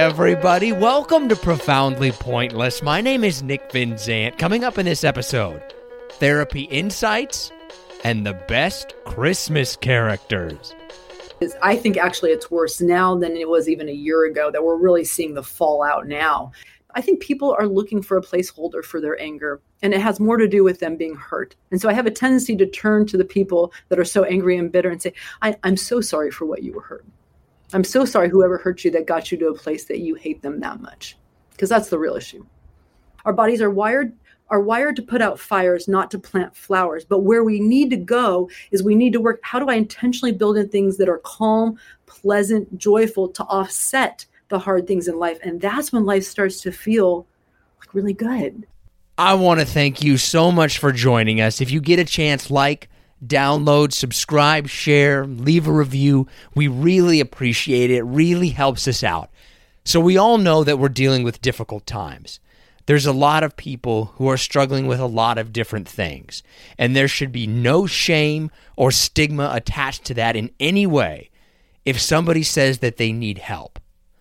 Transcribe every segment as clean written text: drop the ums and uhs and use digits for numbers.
everybody. Welcome to Profoundly Pointless. My name is Nick Van Zant. Coming up in this episode, therapy insights and the best Christmas characters. I think actually it's worse now than it was even a year ago, that we're really seeing the fallout now. I think people are looking for a placeholder for their anger, and it has more to do with them being hurt. And so I have a tendency to turn to the people that are so angry and bitter and say, I'm so sorry for what you were hurt. I'm so sorry whoever hurt you that got you to a place that you hate them that much, because that's the real issue. Our bodies are wired to put out fires, not to plant flowers. But where we need to go is we need to work. How do I intentionally build in things that are calm, pleasant, joyful to offset the hard things in life? And that's when life starts to feel like really good. I want to thank you so much for joining us. If you get a chance, like, download, subscribe, share, leave a review. We really appreciate it. It really helps us out. So we all know that we're dealing with difficult times. There's a lot of people who are struggling with a lot of different things, and there should be no shame or stigma attached to that in any way if somebody says that they need help.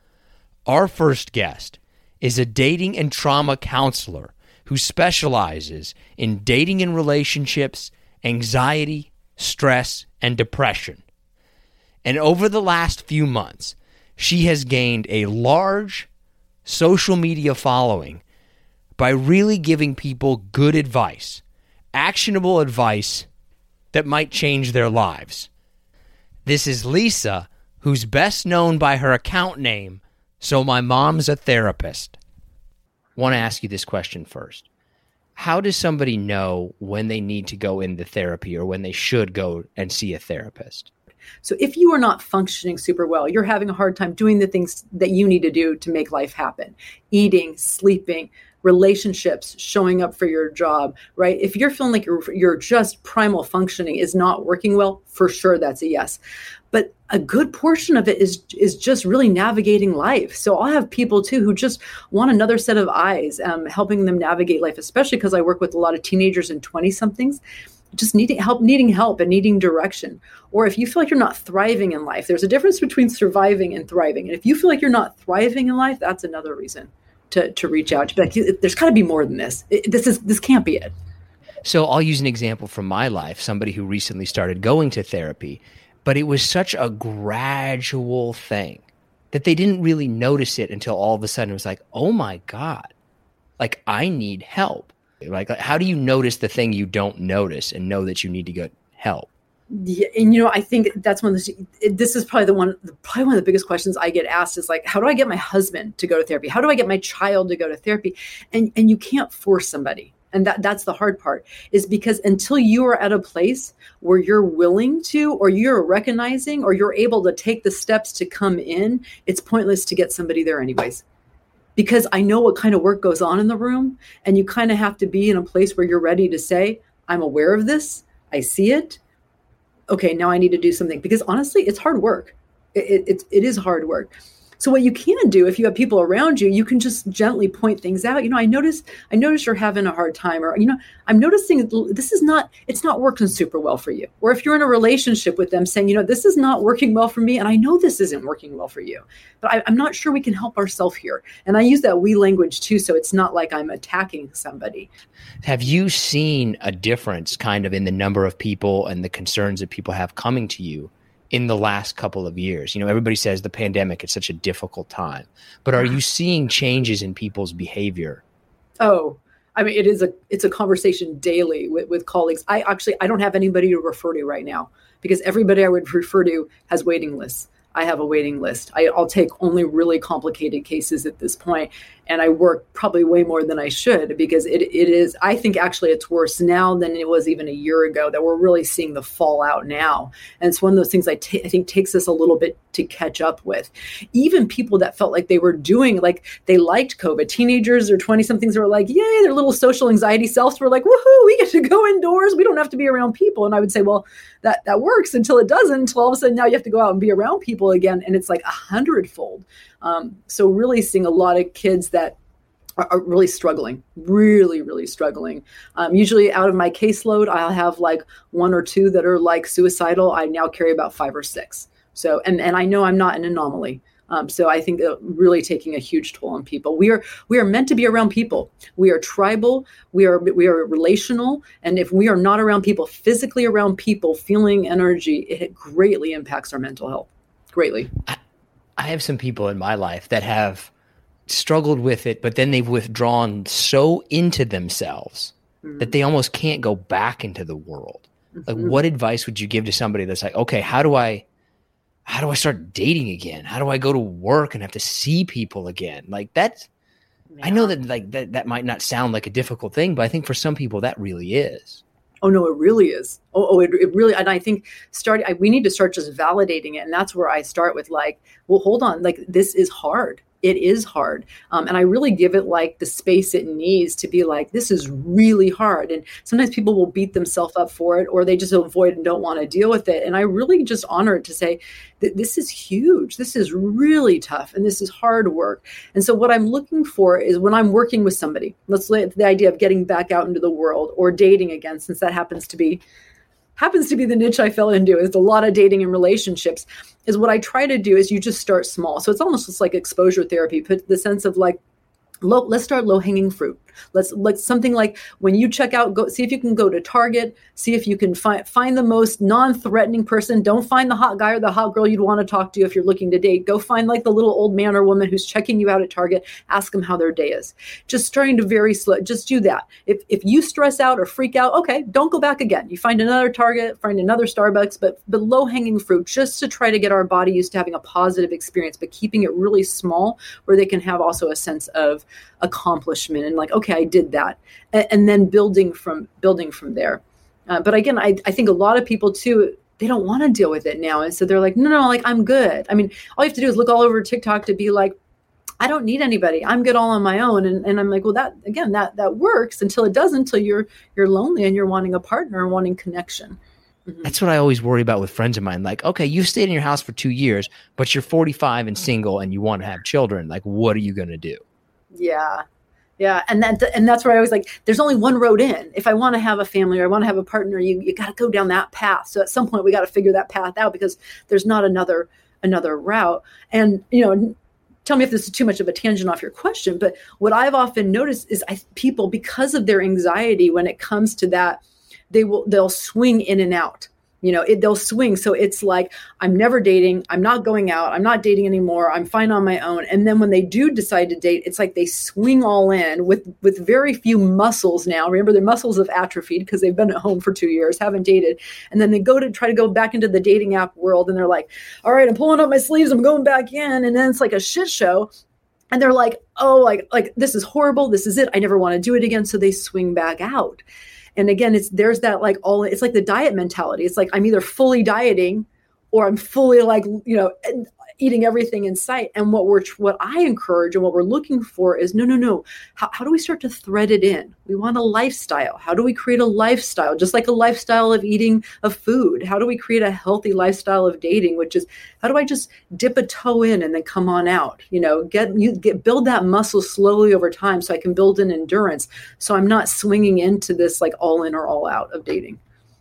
Our first guest is a dating and trauma counselor who specializes in dating and relationships, anxiety, stress, and depression. And over the last few months, she has gained a large social media following by really giving people good advice, actionable advice that might change their lives. This is Lisa, who's best known by her account name, So My Mom's a Therapist. I want to ask you this question first. How does somebody know when they need to go into therapy or when they should go and see a therapist? So if you are not functioning super well, you're having a hard time doing the things that you need to do to make life happen, eating, sleeping, relationships, showing up for your job, right? If you're feeling like you're just primal functioning is not working well, for sure that's a yes. But a good portion of it is just really navigating life. So I'll have people too who just want another set of eyes, helping them navigate life, especially because I work with a lot of teenagers and 20-somethings, just needing help and needing direction. Or if you feel like you're not thriving in life, there's a difference between surviving and thriving. And if you feel like you're not thriving in life, that's another reason to reach out. To be like, there's got to be more than this. This can't be it. So I'll use an example from my life, somebody who recently started going to therapy, but it was such a gradual thing that they didn't really notice it until all of a sudden it was like, oh my God, like I need help. Like how do you notice the thing you don't notice and know that you need to get help? Yeah, and I think that's this is probably one of the biggest questions I get asked is like, how do I get my husband to go to therapy? How do I get my child to go to therapy? And you can't force somebody. And that's the hard part, is because until you are at a place where you're willing to, or you're recognizing, or you're able to take the steps to come in, it's pointless to get somebody there anyways. Because I know what kind of work goes on in the room, and you kind of have to be in a place where you're ready to say, I'm aware of this. I see it. Okay, now I need to do something. Because honestly, it's hard work. It is hard work. So what you can do, if you have people around you, you can just gently point things out. I notice you're having a hard time, or, I'm noticing it's not working super well for you. Or if you're in a relationship with them saying, this is not working well for me, and I know this isn't working well for you, but I'm not sure we can help ourselves here. And I use that we language too, so it's not like I'm attacking somebody. Have you seen a difference kind of in the number of people and the concerns that people have coming to you in the last couple of years? Everybody says the pandemic is such a difficult time, but are you seeing changes in people's behavior? Oh, I mean, it's a conversation daily with colleagues. I don't have anybody to refer to right now because everybody I would refer to has waiting lists. I have a waiting list. I'll take only really complicated cases at this point, and I work probably way more than I should because it is, I think actually it's worse now than it was even a year ago, that we're really seeing the fallout now. And it's one of those things I think takes us a little bit to catch up with. Even people that felt like they were doing, like they liked COVID, teenagers or 20-somethings were like, yay, their little social anxiety selves were like, woohoo, we get to go indoors. We don't have to be around people. And I would say, well, that works until it doesn't, until all of a sudden now you have to go out and be around people again. And it's like 100-fold. So really seeing a lot of kids that are really struggling, really, really struggling. Usually out of my caseload, I'll have like one or two that are like suicidal. I now carry about 5 or 6. So, and I know I'm not an anomaly. So I think really taking a huge toll on people. We are meant to be around people. We are tribal. We are relational. And if we are not around people, physically around people, feeling energy, it greatly impacts our mental health. Greatly. I have some people in my life that have struggled with it, but then they've withdrawn so into themselves that they almost can't go back into the world. Like, what advice would you give to somebody that's like, okay, how do I start dating again? How do I go to work and have to see people again? Like that's, I know that like that might not sound like a difficult thing, but I think for some people that really is. Oh no, it really is. It really, and I think we need to start just validating it. And that's where I start with like, well, hold on, like this is hard. It is hard. And I really give it like the space it needs to be like, this is really hard. And sometimes people will beat themselves up for it, or they just avoid and don't want to deal with it. And I really just honor it to say that this is huge. This is really tough. And this is hard work. And so what I'm looking for is when I'm working with somebody, let's let the idea of getting back out into the world or dating again, since that happens to be the niche I fell into, is a lot of dating and relationships, is what I try to do is you just start small. So it's almost just like exposure therapy, but the sense of like, let's start low hanging fruit. Let's something like when you check out, go see if you can go to Target, see if you can find the most non-threatening person. Don't find the hot guy or the hot girl you'd want to talk to if you're looking to date. Go find like the little old man or woman who's checking you out at Target. Ask them how their day is. Just starting to very slow. Just do that. If you stress out or freak out, okay, don't go back again. You find another Target, find another Starbucks, but low hanging fruit, just to try to get our body used to having a positive experience, but keeping it really small where they can have also a sense of accomplishment and like, okay, I did that, and then building from there. But again, I think a lot of people too, they don't want to deal with it now, and so they're like, no, like I'm good. I mean, all you have to do is look all over TikTok to be like, I don't need anybody. I'm good all on my own. And I'm like, well, that works until it doesn't, until you're lonely and you're wanting a partner and wanting connection. Mm-hmm. That's what I always worry about with friends of mine. Like, okay, you've stayed in your house for 2 years, but you're 45 and single and you want to have children. Like, what are you going to do? Yeah. Yeah. And that's where I was like, there's only one road in. If I want to have a family or I want to have a partner, you got to go down that path. So at some point we got to figure that path out because there's not another route. And, tell me if this is too much of a tangent off your question, but what I've often noticed is people, because of their anxiety, when it comes to that, they'll swing in and out. They'll swing. So it's like, I'm never dating. I'm not going out. I'm not dating anymore. I'm fine on my own. And then when they do decide to date, it's like they swing all in with very few muscles now. Remember, their muscles have atrophied because they've been at home for 2 years, haven't dated. And then they go to try to go back into the dating app world. And they're like, all right, I'm pulling up my sleeves. I'm going back in. And then it's like a shit show. And they're like, oh, like this is horrible. This is it. I never want to do it again. So they swing back out. And again, there's that like it's like the diet mentality. It's like I'm either fully dieting or I'm fully like, eating everything in sight. And what I encourage and what we're looking for is no. How do we start to thread it in? We want a lifestyle. How do we create a lifestyle? Just like a lifestyle of eating of food. How do we create a healthy lifestyle of dating, which is how do I just dip a toe in and then come on out? Build that muscle slowly over time so I can build an endurance. So I'm not swinging into this like all in or all out of dating.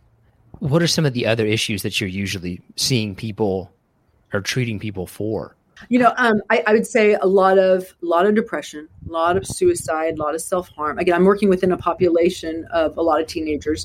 What are some of the other issues that you're usually seeing people or treating people for? I would say a lot of depression, a lot of suicide, a lot of self-harm. Again, I'm working within a population of a lot of teenagers,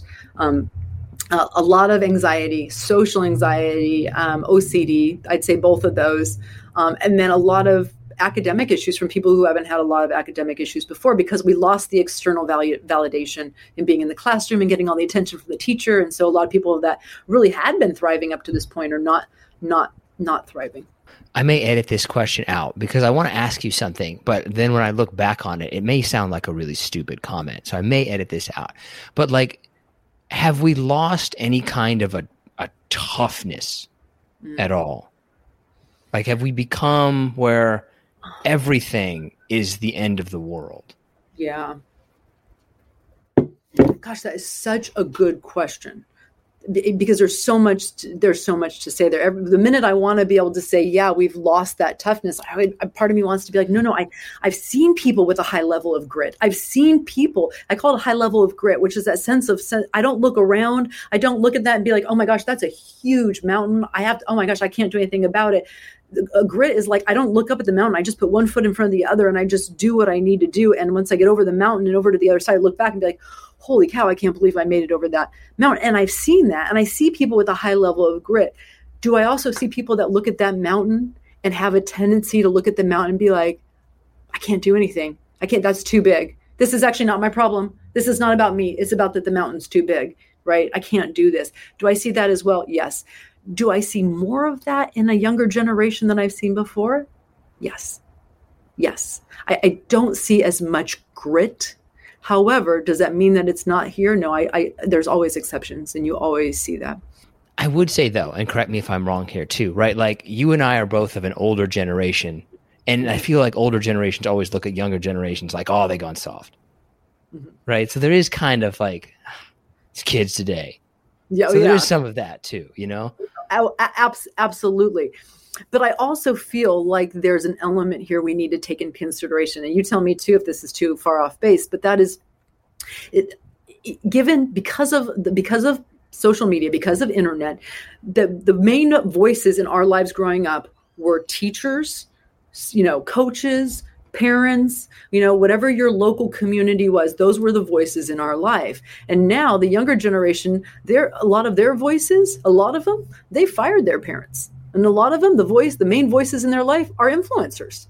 a lot of anxiety, social anxiety, OCD. I'd say both of those. And then a lot of academic issues from people who haven't had a lot of academic issues before because we lost the external validation in being in the classroom and getting all the attention from the teacher. And so a lot of people that really had been thriving up to this point are not thriving. I may edit this question out because I want to ask you something, but then when I look back on it, it may sound like a really stupid comment. So I may edit this out. But like, have we lost any kind of a toughness at all? Like, have we become where everything is the end of the world? Yeah. Gosh, that is such a good question. Because there's so much to say there. The minute I want to be able to say, yeah, we've lost that toughness, part of me wants to be like, no, I've seen people with a high level of grit. I've seen people, I call it a high level of grit, which is that sense of, I don't look around. I don't look at that and be like, oh my gosh, that's a huge mountain. Oh my gosh, I can't do anything about it. A grit is like, I don't look up at the mountain. I just put one foot in front of the other and I just do what I need to do. And once I get over the mountain and over to the other side, I look back and be like, holy cow, I can't believe I made it over that mountain. And I've seen that. And I see people with a high level of grit. Do I also see people that look at that mountain and have a tendency to look at the mountain and be like, I can't do anything. I can't, that's too big. This is actually not my problem. This is not about me. It's about that the mountain's too big, right? I can't do this. Do I see that as well? Yes. Do I see more of that in a younger generation than I've seen before? Yes. Yes. I don't see as much grit. However, does that mean that it's not here? No, there's always exceptions, and you always see that. I would say, though, and correct me if I'm wrong here too, right? Like, you and I are both of an older generation. And I feel like older generations always look at younger generations like, oh, they gone soft. Mm-hmm. Right? So there is kind of like, it's kids today. Yeah, so there's some of that too, you know? Absolutely. But I also feel like there's an element here we need to take in consideration. And you tell me too if this is too far off base, but that is given because of social media, because of internet, the main voices in our lives growing up were teachers, coaches, parents, whatever your local community was, those were the voices in our life. And now the younger generation, a lot of them, they fired their parents. And a lot of them, the main voices in their life are influencers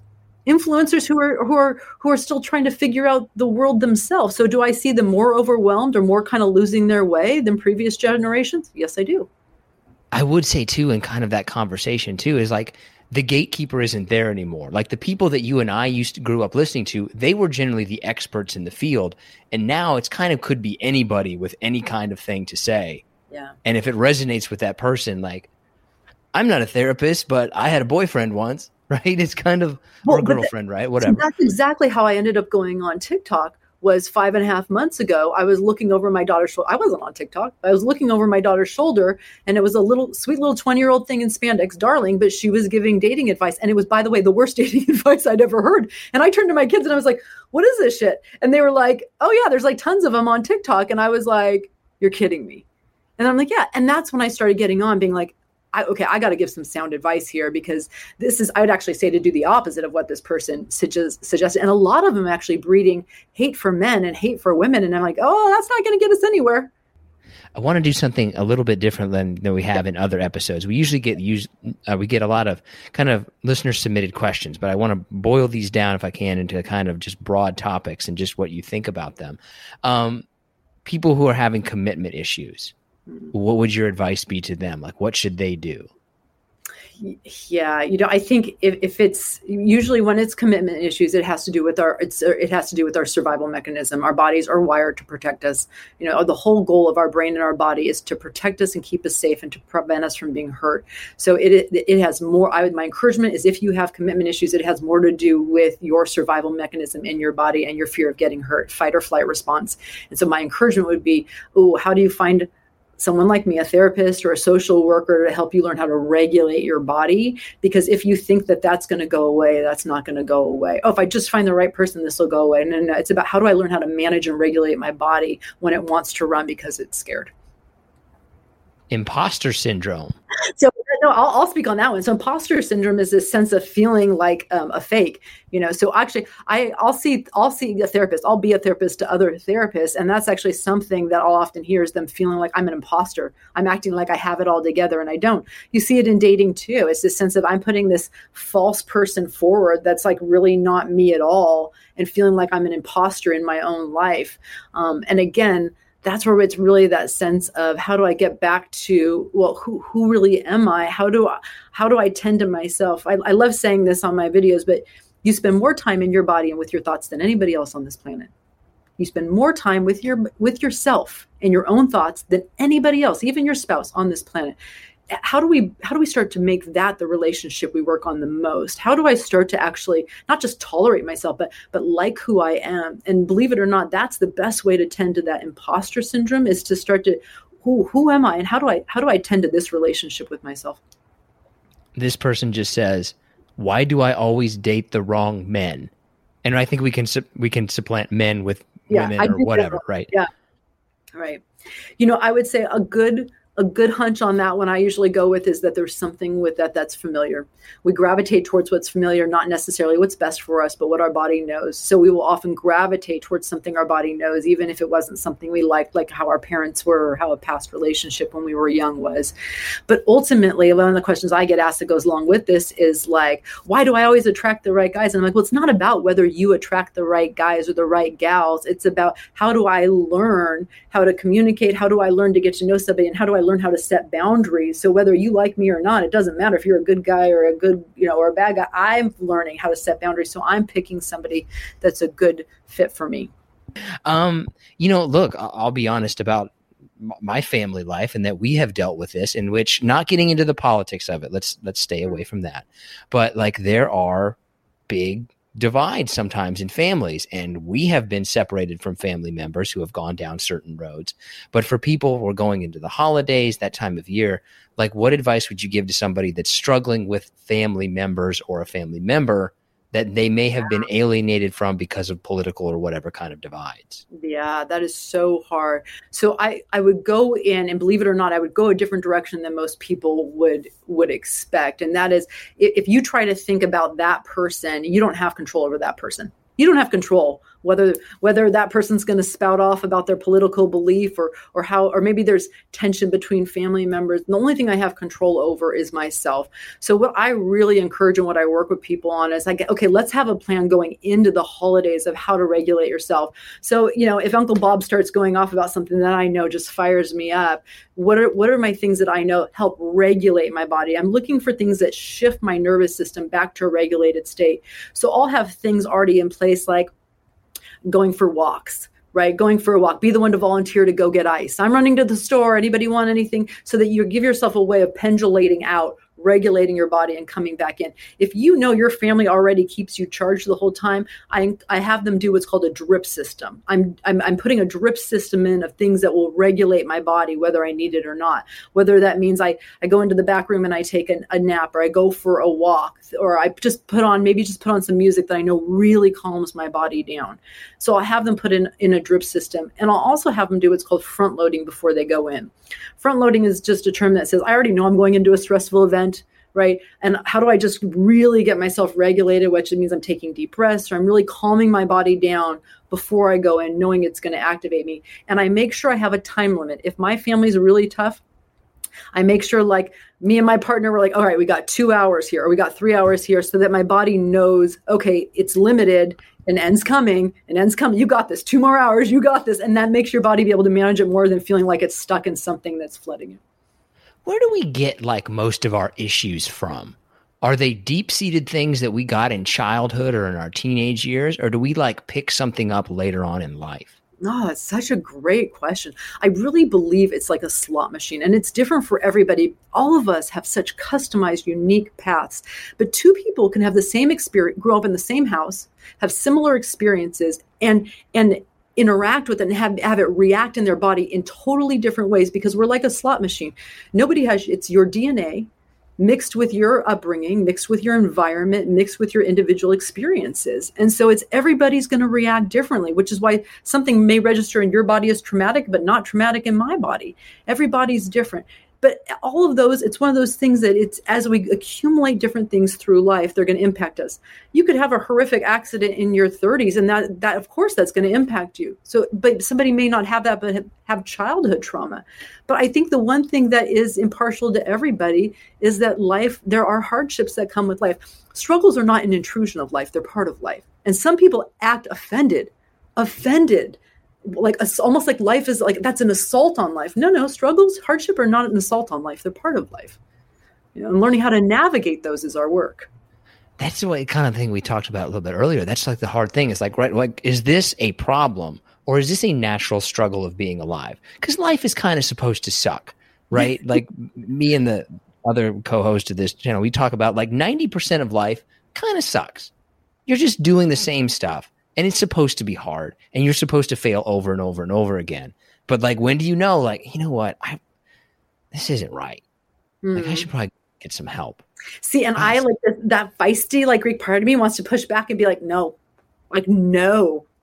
who are still trying to figure out the world themselves. So do I see them more overwhelmed or more kind of losing their way than previous generations? Yes, I do. I would say too, in kind of that conversation too, is like, the gatekeeper isn't there anymore. Like, the people that you and I grew up listening to, they were generally the experts in the field. And now it's kind of could be anybody with any kind of thing to say. Yeah. And if it resonates with that person, like, I'm not a therapist, but I had a boyfriend once, right? It's kind of, or a girlfriend, right? Whatever. So that's exactly how I ended up going on TikTok. Was 5.5 months ago, I was looking over my daughter's shoulder. I wasn't on TikTok. I was looking over my daughter's shoulder, and it was a sweet little 20-year-old thing in spandex, darling, but she was giving dating advice. And it was, by the way, the worst dating advice I'd ever heard. And I turned to my kids and I was like, what is this shit? And they were like, oh yeah, there's like tons of them on TikTok. And I was like, you're kidding me. And I'm like, yeah. And that's when I started getting on, being like, I got to give some sound advice here, because I would actually say to do the opposite of what this person suggested. And a lot of them actually breeding hate for men and hate for women. And I'm like, oh, that's not going to get us anywhere. I want to do something a little bit different than we have in other episodes. We usually get a lot of kind of listener submitted questions, but I want to boil these down if I can into kind of just broad topics and just what you think about them. People who are having commitment issues. What would your advice be to them? Like, what should they do? Yeah, I think if it's usually when it's commitment issues, it has to do with our survival mechanism. Our bodies are wired to protect us. The whole goal of our brain and our body is to protect us and keep us safe and to prevent us from being hurt. So it has more. My encouragement is, if you have commitment issues, it has more to do with your survival mechanism in your body and your fear of getting hurt, fight or flight response. And so my encouragement would be, how do you find someone like me, a therapist or a social worker, to help you learn how to regulate your body? Because if you think that that's going to go away, that's not going to go away. Oh, if I just find the right person, this will go away. No, it's about, how do I learn how to manage and regulate my body when it wants to run because it's scared? Imposter syndrome. So no, I'll speak on that one. So imposter syndrome is this sense of feeling like a fake, so actually I'll see a therapist. I'll be a therapist to other therapists. And that's actually something that I'll often hear, is them feeling like I'm an imposter. I'm acting like I have it all together and I don't. You see it in dating too. It's this sense of, I'm putting this false person forward that's like really not me at all, and feeling like I'm an imposter in my own life. And again, that's where it's really that sense of, how do I get back to, well, who really am I? How do I tend to myself? I love saying this on my videos, but you spend more time in your body and with your thoughts than anybody else on this planet. You spend more time with yourself and your own thoughts than anybody else, even your spouse on this planet. How do we start to make that the relationship we work on the most? How do I start to actually not just tolerate myself, but like who I am? And believe it or not, that's the best way to tend to that imposter syndrome, is to start to, who am I, and how do I tend to this relationship with myself? This person just says, why do I always date the wrong men? And I think we can supplant men with women or whatever, right? Yeah, right. I would say a good a good hunch on that one I usually go with is that there's something with that that's familiar. We gravitate towards what's familiar, not necessarily what's best for us, but what our body knows. So we will often gravitate towards something our body knows, even if it wasn't something we liked, like how our parents were or how a past relationship when we were young was. But ultimately, one of the questions I get asked that goes along with this is like, why do I always attract the right guys? And I'm like, well, it's not about whether you attract the right guys or the right gals. It's about how do I learn how to communicate? How do I learn to get to know somebody? And how do I learn how to set boundaries? So whether you like me or not, it doesn't matter if you're a good guy or a good, or a bad guy. I'm learning how to set boundaries. So I'm picking somebody that's a good fit for me. Look, I'll be honest about my family life and that we have dealt with this, in which, not getting into the politics of it, let's stay away from that. But like, there are big divides sometimes in families, and we have been separated from family members who have gone down certain roads. But for people who are going into the holidays, that time of year, like, what advice would you give to somebody that's struggling with family members or a family member that they may have been alienated from because of political or whatever kind of divides? Yeah, that is so hard. So I would go in, and believe it or not, I would go a different direction than most people would expect. And that is, if you try to think about that person, you don't have control over that person. You don't have control whether that person's going to spout off about their political belief or how, or maybe there's tension between family members. The only thing I have control over is myself. So what I really encourage and what I work with people on is okay, let's have a plan going into the holidays of how to regulate yourself. So, if Uncle Bob starts going off about something that I know just fires me up, what are my things that I know help regulate my body? I'm looking for things that shift my nervous system back to a regulated state. So I'll have things already in place, like going for walks, right? Going for a walk, be the one to volunteer to go get ice. I'm running to the store. Anybody want anything? So that you give yourself a way of pendulating out, regulating your body and coming back in. If you know your family already keeps you charged the whole time, I have them do what's called a drip system. I'm putting a drip system in of things that will regulate my body, whether I need it or not. Whether that means I go into the back room and I take a nap, or I go for a walk, or I just put on some music that I know really calms my body down. So I'll have them put in a drip system, and I'll also have them do what's called front loading before they go in. Front loading is just a term that says, I already know I'm going into a stressful event, right? And how do I just really get myself regulated, which means I'm taking deep breaths, or I'm really calming my body down before I go in, knowing it's going to activate me. And I make sure I have a time limit. If my family's really tough, I make sure, like, me and my partner were like, all right, we got 2 hours here, or we got 3 hours here, so that my body knows, okay, it's limited, an end's coming. You got this. 2 more hours, you got this. And that makes your body be able to manage it more than feeling like it's stuck in something that's flooding it. Where do we get like most of our issues from? Are they deep-seated things that we got in childhood or in our teenage years, or do we like pick something up later on in life? Oh, it's such a great question. I really believe it's like a slot machine, and it's different for everybody. All of us have such customized, unique paths, but two people can have the same experience, grow up in the same house, have similar experiences, and interact with it and have it react in their body in totally different ways, because we're like a slot machine. It's your DNA mixed with your upbringing, mixed with your environment, mixed with your individual experiences. And so everybody's going to react differently, which is why something may register in your body as traumatic, but not traumatic in my body. Everybody's different. But all of those, it's one of those things that it's, as we accumulate different things through life, they're going to impact us. You could have a horrific accident in your 30s, and that of course that's going to impact you. So, but somebody may not have that, but have childhood trauma. But I think the one thing that is impartial to everybody is that there are hardships that come with life. Struggles are not an intrusion of life. They're part of life. And some people act offended, like almost like life is like, that's an assault on life. No, struggles, hardship are not an assault on life. They're part of life. And learning how to navigate those is our work. That's the way kind of thing we talked about a little bit earlier. That's like the hard thing. It's like, right, like, is this a problem or is this a natural struggle of being alive? Because life is kind of supposed to suck, right? Like me and the other co-host of this channel, we talk about like 90% of life kind of sucks. You're just doing the same stuff. And it's supposed to be hard, and you're supposed to fail over and over and over again. But like, when do you know, like, you know what, this isn't right. Like, I should probably get some help. See, and I like that feisty, like Greek part of me wants to push back and be like, no,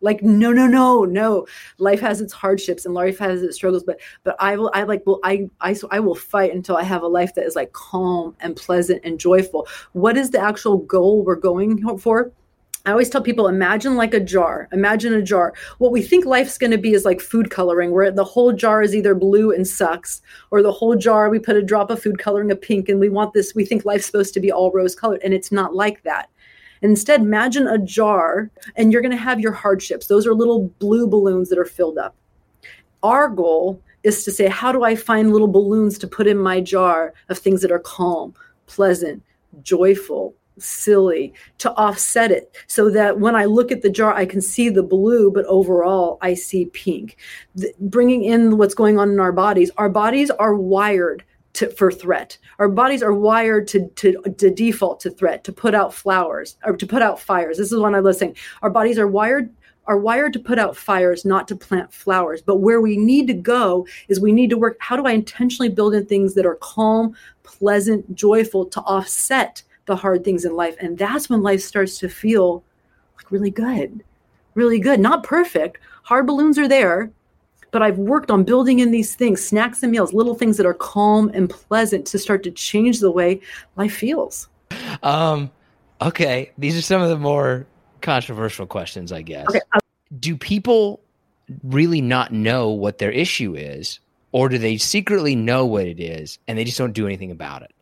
Like, no, no, no, no. Life has its hardships and life has its struggles, but I will fight until I have a life that is like calm and pleasant and joyful. What is the actual goal we're going for? I always tell people, imagine a jar. Imagine a jar. What we think life's going to be is like food coloring, where the whole jar is either blue and sucks, or the whole jar, we put a drop of food coloring of pink, and we think life's supposed to be all rose colored, and it's not like that. Instead, imagine a jar, and you're going to have your hardships. Those are little blue balloons that are filled up. Our goal is to say, how do I find little balloons to put in my jar of things that are calm, pleasant, joyful, silly, to offset it, so that when I look at the jar, I can see the blue, but overall I see pink. Bringing in what's going on in our bodies are wired for threat. Our bodies are wired to default to threat, to put out flowers or to put out fires. This is what I was saying. Our bodies are wired to put out fires, not to plant flowers. But where we need to go is we need to work. How do I intentionally build in things that are calm, pleasant, joyful, to offset the hard things in life? And that's when life starts to feel like really good, really good. Not perfect. Hard balloons are there. But I've worked on building in these things, snacks and meals, little things that are calm and pleasant, to start to change the way life feels. Okay. These are some of the more controversial questions, I guess. Okay. Do people really not know what their issue is, or do they secretly know what it is and they just don't do anything about it?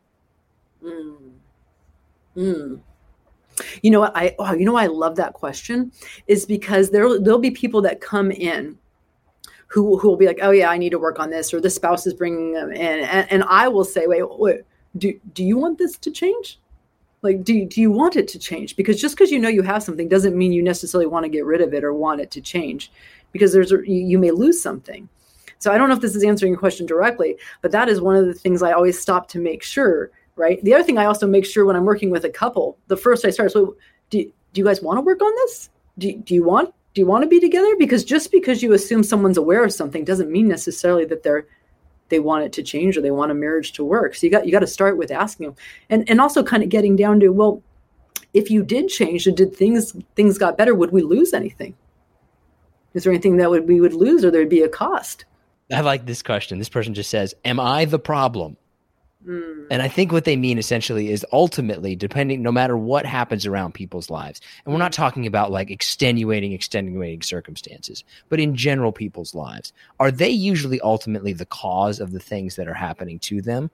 You know what? I love that question, is because there'll be people that come in who will be like, oh yeah, I need to work on this, or the spouse is bringing them in. And I will say, wait, do you want this to change? Like, do you want it to change? Because just because you know you have something doesn't mean you necessarily want to get rid of it or want it to change, because you may lose something. So I don't know if this is answering your question directly, but that is one of the things I always stop to make sure, right? The other thing I also make sure when I'm working with a couple, the first I start is, do you guys want to work on this? Do you want to be together? Because just because you assume someone's aware of something doesn't mean necessarily that they want it to change or they want a marriage to work. So you got to start with asking them, and also kind of getting down to, well, if you did change and did things got better, would we lose anything? Is there anything that we would lose, or there'd be a cost? I like this question. This person just says, am I the problem? And I think what they mean essentially is, ultimately, no matter what happens around people's lives, and we're not talking about like extenuating circumstances, but in general people's lives, are they usually ultimately the cause of the things that are happening to them?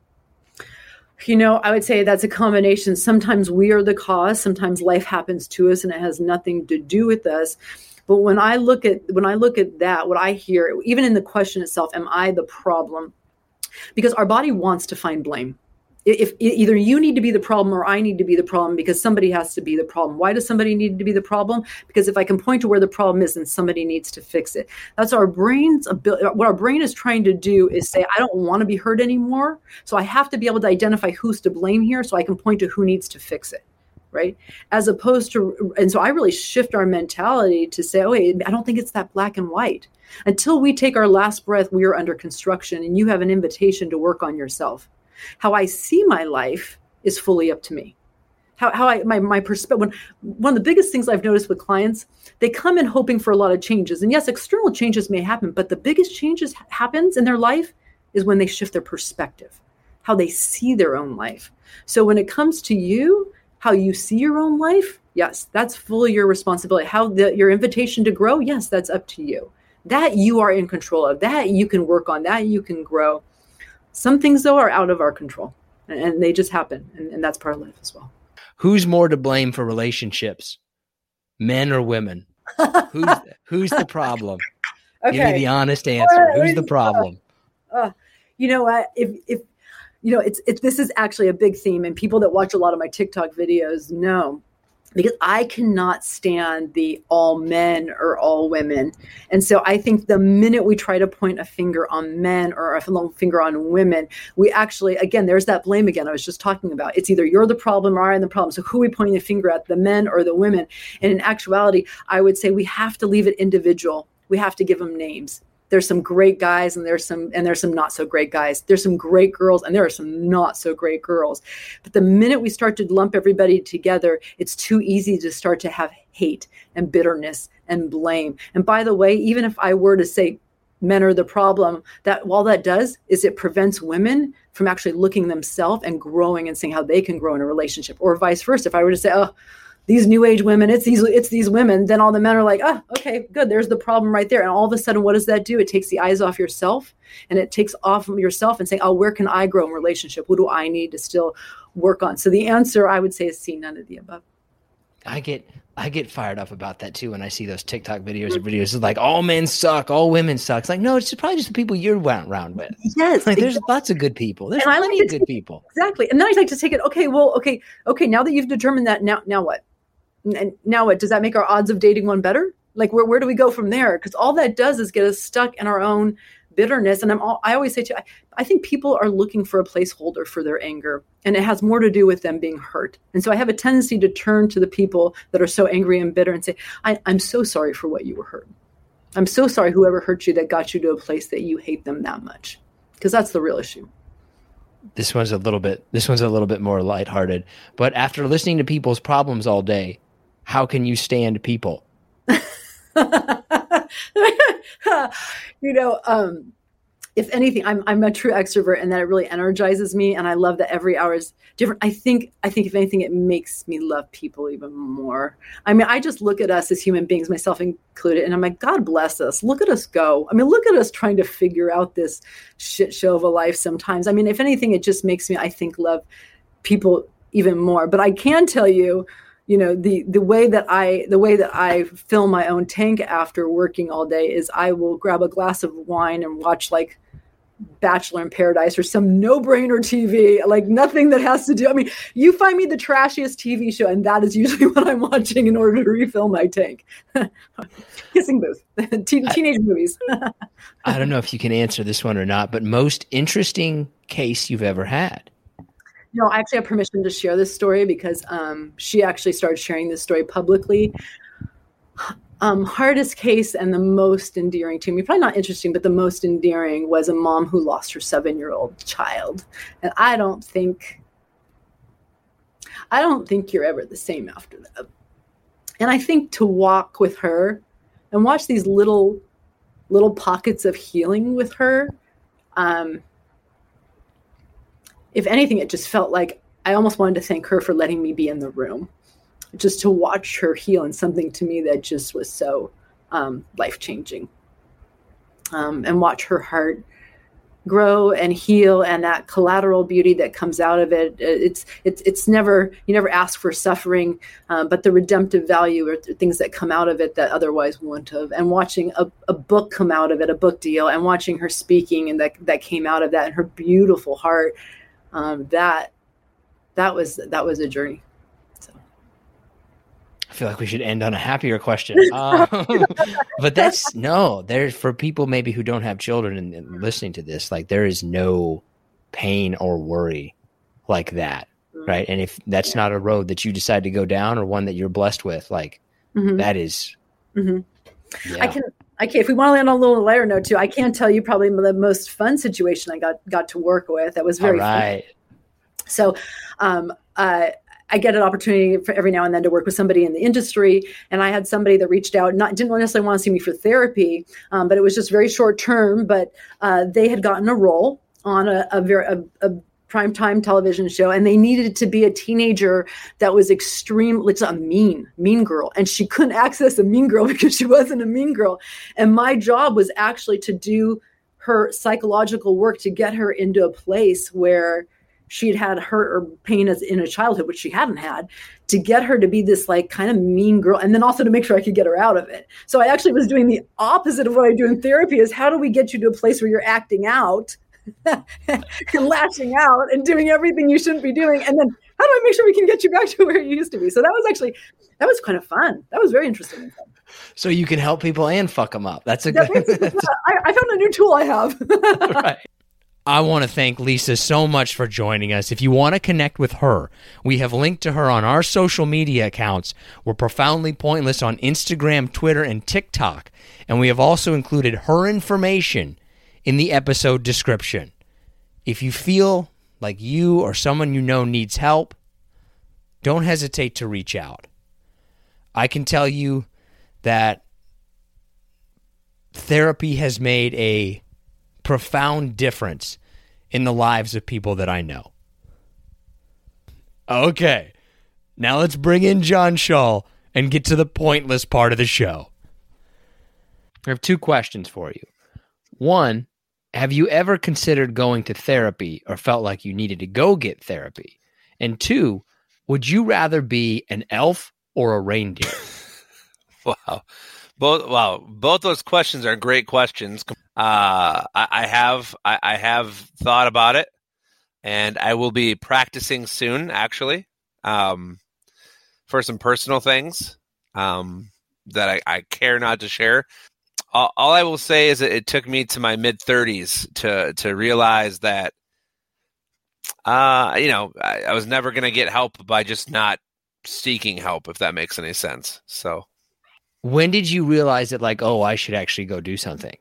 I would say that's a combination. Sometimes we are the cause. Sometimes life happens to us and it has nothing to do with us. But when I look at that, what I hear, even in the question itself, am I the problem? Because our body wants to find blame. If either you need to be the problem or I need to be the problem, because somebody has to be the problem. Why does somebody need to be the problem? Because if I can point to where the problem is, then somebody needs to fix it. That's our brain's ability. What our brain is trying to do is say, I don't want to be hurt anymore. So I have to be able to identify who's to blame here, so I can point to who needs to fix it. Right? As opposed to, and so I really shift our mentality to say, oh, wait, I don't think it's that black and white. Until we take our last breath, we are under construction, and you have an invitation to work on yourself. How I see my life is fully up to me. My perspective. One of the biggest things I've noticed with clients, they come in hoping for a lot of changes. And yes, external changes may happen, but the biggest changes happens in their life is when they shift their perspective, how they see their own life. So when it comes to you, how you see your own life, yes, that's fully your responsibility. Your invitation to grow, yes, that's up to you. That you are in control of, that you can work on, that you can grow. Some things, though, are out of our control, and they just happen, and that's part of life as well. Who's more to blame for relationships, men or women? Who's the problem? Okay. Give me the honest answer. Who's the problem? You know what? This is actually a big theme, and people that watch a lot of my TikTok videos know, because I cannot stand the all men or all women. And so I think the minute we try to point a finger on men or a finger on women, we actually, again, there's that blame again I was just talking about. It's either you're the problem or I'm the problem. So who are we pointing the finger at, the men or the women? And in actuality, I would say we have to leave it individual. We have to give them names. There's some great guys and there's some not so great guys. There's some great girls and there are some not so great girls. But the minute we start to lump everybody together, it's too easy to start to have hate and bitterness and blame. And by the way, even if I were to say men are the problem, that all that does is it prevents women from actually looking themselves and growing and seeing how they can grow in a relationship, or vice versa. If I were to say, oh, these new age women, it's these women, then all the men are like, oh, okay, good. There's the problem right there. And all of a sudden, what does that do? It takes the eyes off yourself, and it takes off of yourself and saying, oh, where can I grow in relationship? What do I need to still work on? So the answer I would say is C, none of the above. I get fired up about that too when I see those TikTok videos or videos. It's like all men suck, all women suck. It's like, no, it's probably just the people you're around with. Yes. Like, there's lots of good people. There's plenty of good people. Exactly. And then I like to take it, okay, now that you've determined that, now what? And now what? Does that make our odds of dating one better? Like, where do we go from there? Because all that does is get us stuck in our own bitterness. And I always say I think people are looking for a placeholder for their anger, and it has more to do with them being hurt. And so I have a tendency to turn to the people that are so angry and bitter and say, I'm so sorry for what you were hurt. I'm so sorry whoever hurt you that got you to a place that you hate them that much, because that's the real issue. This one's a little bit more lighthearted, but after listening to people's problems all day, how can you stand people? If anything, I'm a true extrovert, and that it really energizes me. And I love that every hour is different. I think if anything, it makes me love people even more. I mean, I just look at us as human beings, myself included, and I'm like, God bless us. Look at us go. I mean, look at us trying to figure out this shit show of a life sometimes. I mean, if anything, it just makes me, I think, love people even more. But I can tell you, the way that I fill my own tank after working all day is I will grab a glass of wine and watch like Bachelor in Paradise or some no-brainer TV, like nothing that has to do. I mean, you find me the trashiest TV show, and that is usually what I'm watching in order to refill my tank. Kissing booth, teenage movies. I don't know if you can answer this one or not, but most interesting case you've ever had. No, I actually have permission to share this story because she actually started sharing this story publicly. Hardest case and the most endearing to me, probably not interesting, but the most endearing, was a mom who lost her 7-year-old child. And I don't think you're ever the same after that. And I think to walk with her and watch these little pockets of healing with her, if anything, it just felt like I almost wanted to thank her for letting me be in the room, just to watch her heal, and something to me that just was so life-changing. And watch her heart grow and heal, and that collateral beauty that comes out of it. It's never, you never ask for suffering, but the redemptive value or things that come out of it that otherwise wouldn't have. And watching a book come out of it, a book deal, and watching her speaking, and that came out of that, and her beautiful heart. That was a journey. So I feel like we should end on a happier question. But there's for people maybe who don't have children and listening to this, like there is no pain or worry like that. Right. And if that's not a road that you decide to go down, or one that you're blessed with, like that is, yeah. I can, if we want to land on a little lighter note too, I can tell you probably the most fun situation I got to work with. That was very fun. So, I get an opportunity for every now and then to work with somebody in the industry. And I had somebody that reached out, didn't necessarily want to see me for therapy, but it was just very short term. But they had gotten a role on a primetime television show, and they needed to be a teenager that was it's a mean girl. And she couldn't access a mean girl because she wasn't a mean girl. And my job was actually to do her psychological work to get her into a place where she'd had hurt or pain as in a childhood, which she hadn't had, to get her to be this like kind of mean girl. And then also to make sure I could get her out of it. So I actually was doing the opposite of what I do in therapy, is how do we get you to a place where you're acting out and lashing out and doing everything you shouldn't be doing. And then how do I make sure we can get you back to where you used to be? So that was kind of fun. That was very interesting. So you can help people and fuck them up. That's a good. I found a new tool I have. Right. I want to thank Lisa so much for joining us. If you want to connect with her, we have linked to her on our social media accounts. We're Profoundly Pointless on Instagram, Twitter, and TikTok. And we have also included her information in the episode description. If you feel like you or someone you know needs help, don't hesitate to reach out. I can tell you that therapy has made a profound difference in the lives of people that I know. Okay, now let's bring in John Shaw and get to the pointless part of the show. I have 2 questions for you. 1, have you ever considered going to therapy or felt like you needed to go get therapy? And 2, would you rather be an elf or a reindeer? Wow. Both those questions are great questions. I have thought about it, and I will be practicing soon, actually, for some personal things that I care not to share. All I will say is that it took me to my mid-30s to realize that, I was never going to get help by just not seeking help, if that makes any sense. So. When did you realize that, like, oh, I should actually go do something?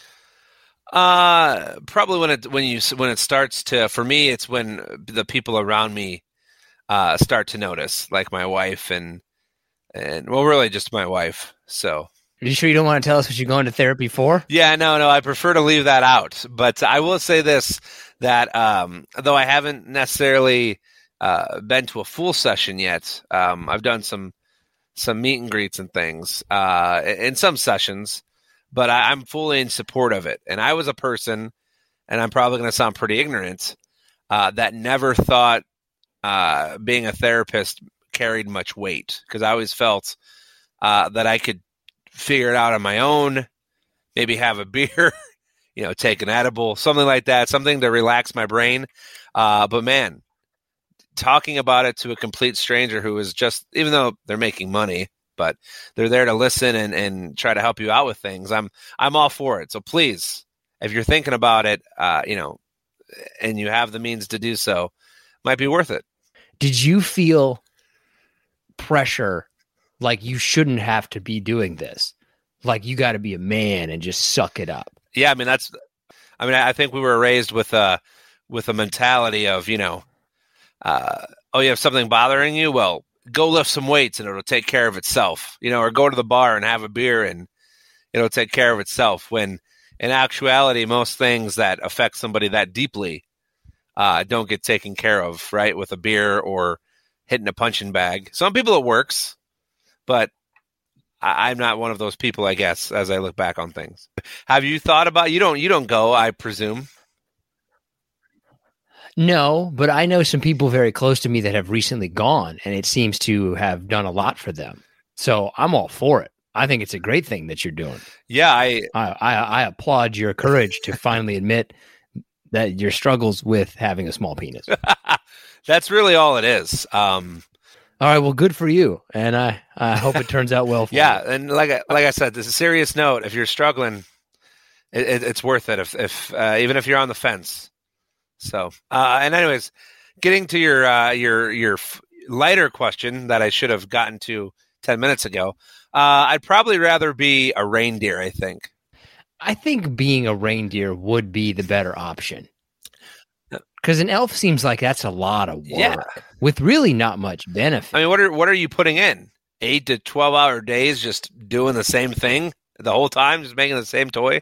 Probably when it starts to, for me, it's when the people around me start to notice, like my wife and well, really just my wife. So. Are you sure you don't want to tell us what you're going to therapy for? Yeah, no, I prefer to leave that out. But I will say this, that though I haven't necessarily been to a full session yet, I've done some meet and greets and things in some sessions, but I'm fully in support of it. And I was a person, and I'm probably going to sound pretty ignorant, that never thought being a therapist carried much weight, because I always felt that I could figure it out on my own, maybe have a beer, take an edible, something like that, something to relax my brain. But man, talking about it to a complete stranger who is just, even though they're making money, but they're there to listen and try to help you out with things, I'm all for it. So please, if you're thinking about it, and you have the means to do so, might be worth it. Did you feel pressure, like you shouldn't have to be doing this, like you got to be a man and just suck it up? Yeah, I think we were raised with a mentality of, you have something bothering you? Well, go lift some weights and it'll take care of itself, or go to the bar and have a beer and it'll take care of itself. When in actuality, most things that affect somebody that deeply don't get taken care of, right? With a beer or hitting a punching bag. Some people it works, but I'm not one of those people, I guess, as I look back on things. Have you thought about, you don't go, I presume? No, but I know some people very close to me that have recently gone, and it seems to have done a lot for them. So I'm all for it. I think it's a great thing that you're doing. Yeah, I applaud your courage to finally admit that your struggles with having a small penis. That's really all it is. All right, well, good for you, and I hope it turns out well for you. Yeah, and like I said, this is a serious note. If you're struggling, it's worth it. If even if you're on the fence. So, and anyways, getting to your lighter question that I should have gotten to 10 minutes ago, I'd probably rather be a reindeer, I think. I think being a reindeer would be the better option. Because an elf seems like that's a lot of work with really not much benefit. I mean, what are you putting in? 8 to 12-hour days just doing the same thing the whole time, just making the same toy?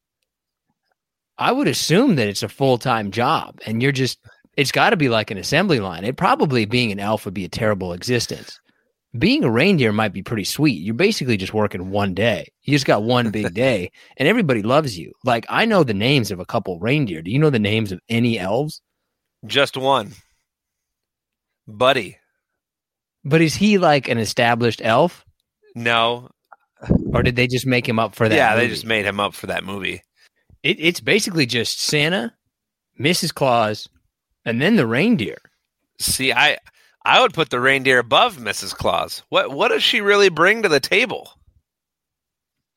I would assume that it's a full-time job, and it's got to be like an assembly line. It probably, being an elf, would be a terrible existence. Being a reindeer might be pretty sweet. You're basically just working one day. You just got one big day, and everybody loves you. Like, I know the names of a couple reindeer. Do you know the names of any elves? Just one. Buddy. But is he like an established elf? No. Or did they just make him up for that movie? Yeah, they just made him up for that movie. It's basically just Santa, Mrs. Claus, and then the reindeer. See, I would put the reindeer above Mrs. Claus. What does she really bring to the table?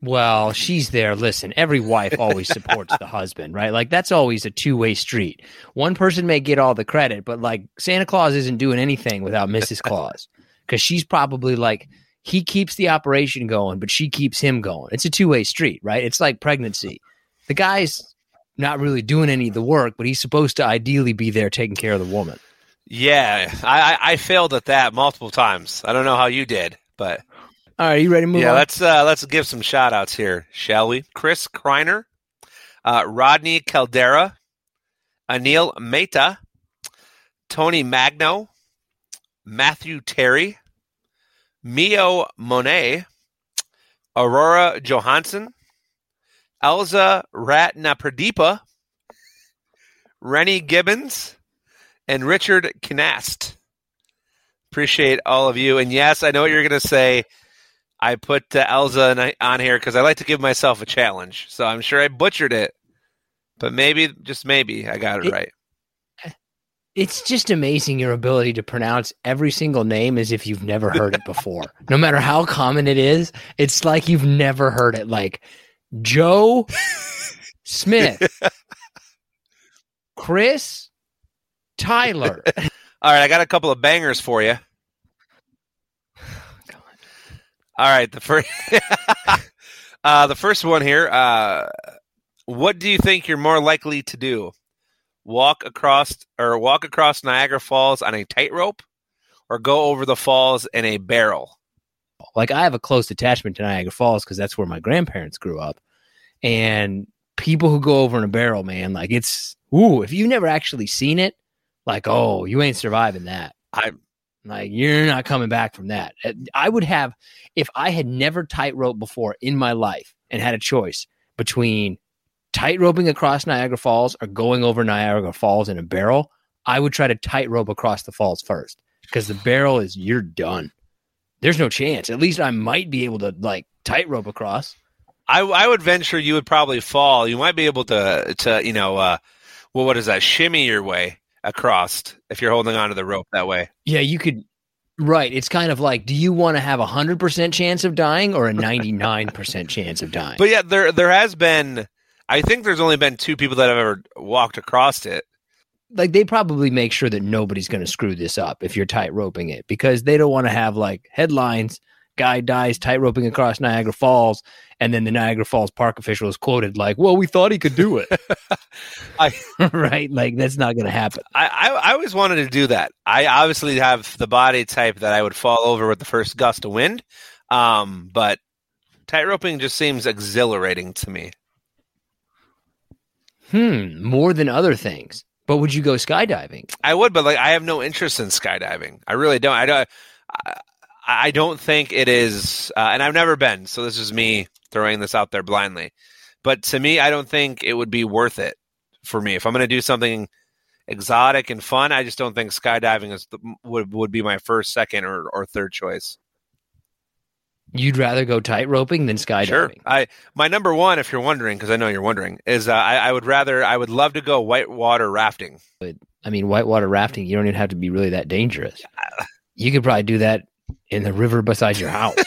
Well, she's there. Listen, every wife always supports the husband, right? Like that's always a two-way street. One person may get all the credit, but like Santa Claus isn't doing anything without Mrs. Claus because she's probably like he keeps the operation going, but she keeps him going. It's a two-way street, right? It's like pregnancy. The guy's not really doing any of the work, but he's supposed to ideally be there taking care of the woman. Yeah, I failed at that multiple times. I don't know how you did, but all right, you ready to move on? Let's give some shout outs here, shall we? Chris Kreiner, Rodney Caldera, Anil Mehta, Tony Magno, Matthew Terry, Mio Monet, Aurora Johansson, Elza Ratnapradeepa, Rennie Gibbons, and Richard Knast. Appreciate all of you. And yes, I know what you're going to say. I put Elza on here because I like to give myself a challenge. So I'm sure I butchered it. But maybe, just maybe, I got it right. It's just amazing your ability to pronounce every single name as if you've never heard it before. No matter how common it is, it's like you've never heard it. Like Joe Smith, Chris, Tyler. All right, I got a couple of bangers for you. All right, the first one here. What do you think you're more likely to do? Walk across Niagara Falls on a tightrope, or go over the falls in a barrel? Like I have a close attachment to Niagara Falls because that's where my grandparents grew up, and people who go over in a barrel, man, like it's if you've never actually seen it, like you ain't surviving that. Like, you're not coming back from that. I would have, if I had never tightrope before in my life and had a choice between tightroping across Niagara Falls or going over Niagara Falls in a barrel, I would try to tightrope across the falls first because the barrel is, you're done. There's no chance. At least I might be able to, like, tightrope across. I would venture you would probably fall. You might be able to what is that, shimmy your way across if you're holding onto the rope that way. Yeah, you could. Right. It's kind of like, do you want to have 100% chance of dying or a 99% chance of dying? But yeah, there has been, I think there's only been 2 people that have ever walked across it. Like they probably make sure that nobody's going to screw this up if you're tight roping it because they don't want to have like headlines, guy dies tight roping across Niagara Falls, and then the Niagara Falls park official is quoted like, well, we thought he could do it. Right? Like that's not going to happen. I always wanted to do that. I obviously have the body type that I would fall over with the first gust of wind. But tight roping just seems exhilarating to me. More than other things. But would you go skydiving? I would, but like I have no interest in skydiving. I really don't. I don't think it is, and I've never been, so this is me throwing this out there blindly. But to me, I don't think it would be worth it for me. If I'm going to do something exotic and fun, I just don't think skydiving would be my first, second, or third choice. You'd rather go tight roping than skydiving? Sure. My number one, if you're wondering, because I know you're wondering, is I would love to go whitewater rafting. But I mean, whitewater rafting, you don't even have to be really that dangerous. You could probably do that in the river beside your house.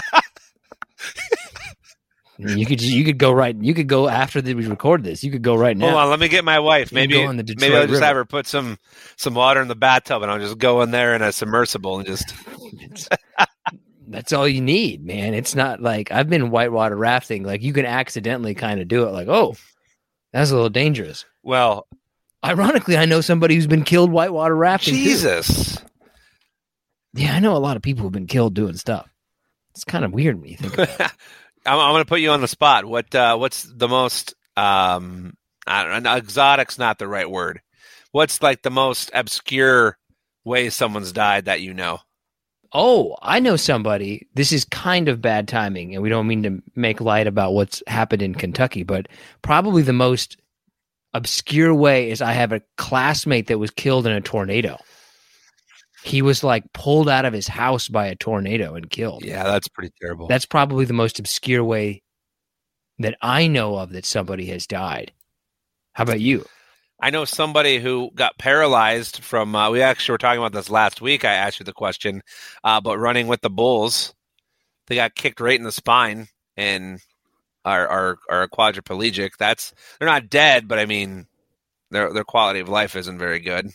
You could go right. You could go after we record this. You could go right now. Hold on, let me get my wife. Maybe I'll just have her put some water in the bathtub, and I'll just go in there in a submersible and just. That's all you need, man. It's not like I've been whitewater rafting. Like you can accidentally kind of do it. Like, oh, that's a little dangerous. Well, ironically, I know somebody who's been killed whitewater rafting. Jesus. Too. Yeah, I know a lot of people who've been killed doing stuff. It's kind of weird when you think about it. I'm going to put you on the spot. What's the most I don't know, exotic's not the right word. What's like the most obscure way someone's died that you know? Oh, I know somebody. This is kind of bad timing, and we don't mean to make light about what's happened in Kentucky, but probably the most obscure way is I have a classmate that was killed in a tornado. He was like pulled out of his house by a tornado and killed. Yeah, that's pretty terrible. That's probably the most obscure way that I know of that somebody has died. How about you? I know somebody who got paralyzed from, we actually were talking about this last week. I asked you the question, but running with the Bulls, they got kicked right in the spine and are quadriplegic. They're not dead, but I mean, their quality of life isn't very good.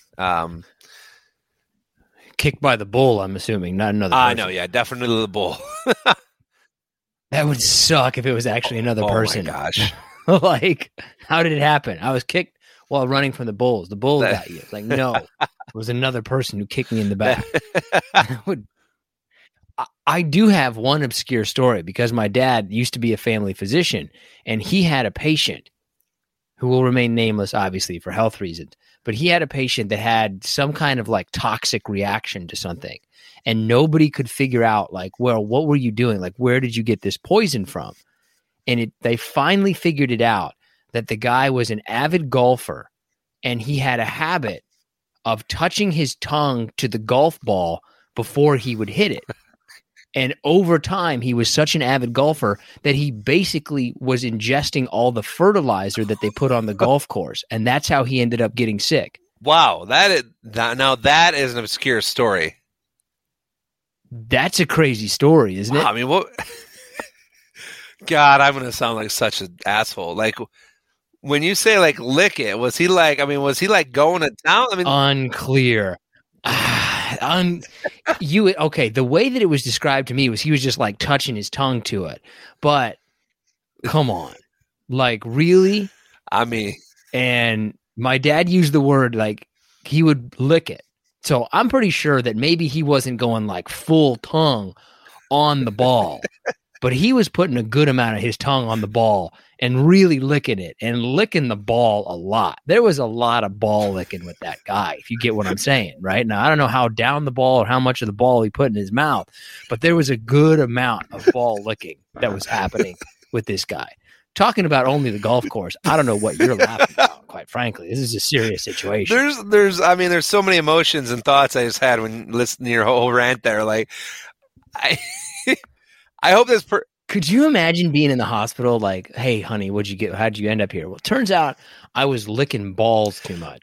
Kicked by the bull, I'm assuming, not another person. I know, yeah, definitely the bull. That would suck if it was actually another person. Oh my gosh. Like, how did it happen? I was kicked while running from the bulls. The bull got you. Like, no, it was another person who kicked me in the back. I do have one obscure story because my dad used to be a family physician, and he had a patient who will remain nameless, obviously, for health reasons. But he had a patient that had some kind of like toxic reaction to something, and nobody could figure out like, well, what were you doing? Like, where did you get this poison from? And they finally figured it out that the guy was an avid golfer, and he had a habit of touching his tongue to the golf ball before he would hit it. And over time, he was such an avid golfer that he basically was ingesting all the fertilizer that they put on the golf course. And that's how he ended up getting sick. Wow. Now that is an obscure story. That's a crazy story, isn't it? I mean, what? God, I'm going to sound like such an asshole. Like, when you say like lick it, was he like going to town? I mean, unclear. Okay, the way that it was described to me was he was just like touching his tongue to it. But come on. Like, really? I mean, and my dad used the word like he would lick it. So I'm pretty sure that maybe he wasn't going like full tongue on the ball, but he was putting a good amount of his tongue on the ball and really licking it and licking the ball a lot. There was a lot of ball licking with that guy, if you get what I'm saying, right? Now, I don't know how down the ball or how much of the ball he put in his mouth, but there was a good amount of ball licking that was happening with this guy. Talking about only the golf course, I don't know what you're laughing about, quite frankly. This is a serious situation. There's so many emotions and thoughts I just had when listening to your whole rant there. Like, I hope this Could you imagine being in the hospital like, hey, honey, how'd you end up here? Well, it turns out I was licking balls too much.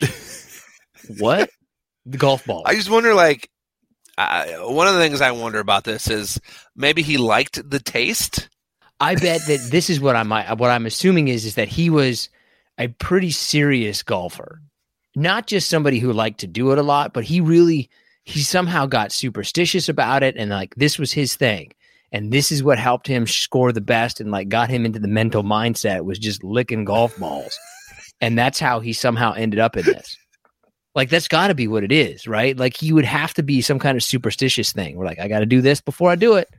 What? The golf ball. I just wonder, like, one of the things I wonder about this is maybe he liked the taste. I bet that this is what I'm assuming is that he was a pretty serious golfer. Not just somebody who liked to do it a lot, but he somehow got superstitious about it, and like this was his thing. And this is what helped him score the best and like got him into the mental mindset was just licking golf balls. And that's how he somehow ended up in this. Like, that's got to be what it is, right? Like, he would have to be some kind of superstitious thing. We're like, I got to do this before I do it.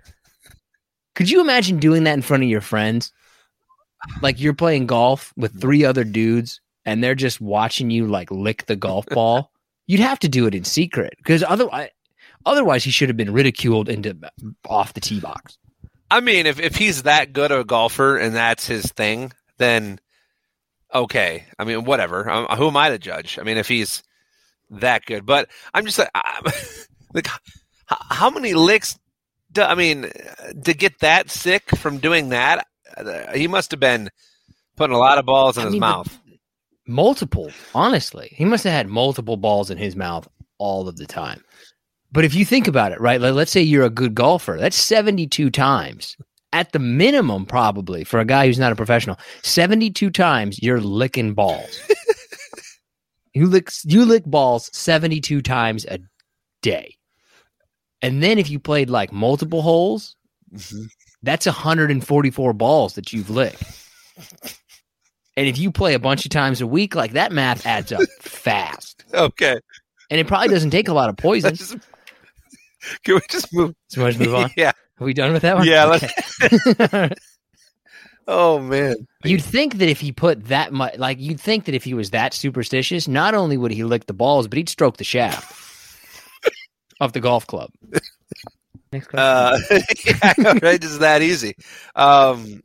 Could you imagine doing that in front of your friends? Like, you're playing golf with 3 other dudes and they're just watching you like lick the golf ball. You'd have to do it in secret because otherwise he should have been ridiculed off the tee box. I mean, if he's that good a golfer and that's his thing, then okay. I mean, whatever. Who am I to judge? I mean, if he's that good, but I'm just like how many licks? To get that sick from doing that, he must have been putting a lot of balls in his mouth. Multiple, honestly. He must have had multiple balls in his mouth all of the time. But if you think about it, right, let's say you're a good golfer. That's 72 times. At the minimum, probably, for a guy who's not a professional, 72 times you're licking balls. You lick balls 72 times a day. And then if you played like multiple holes, that's 144 balls that you've licked. And if you play a bunch of times a week, like that math adds up fast. Okay. And it probably doesn't take a lot of poison. Can we just move? So much move on? Yeah. Are we done with that one? Yeah. Okay. Oh, man. You'd think that if he put that much, like you'd think that if he was that superstitious, not only would he lick the balls, but he'd stroke the shaft of the golf club. Next question. Yeah, right? It's that easy. I mean,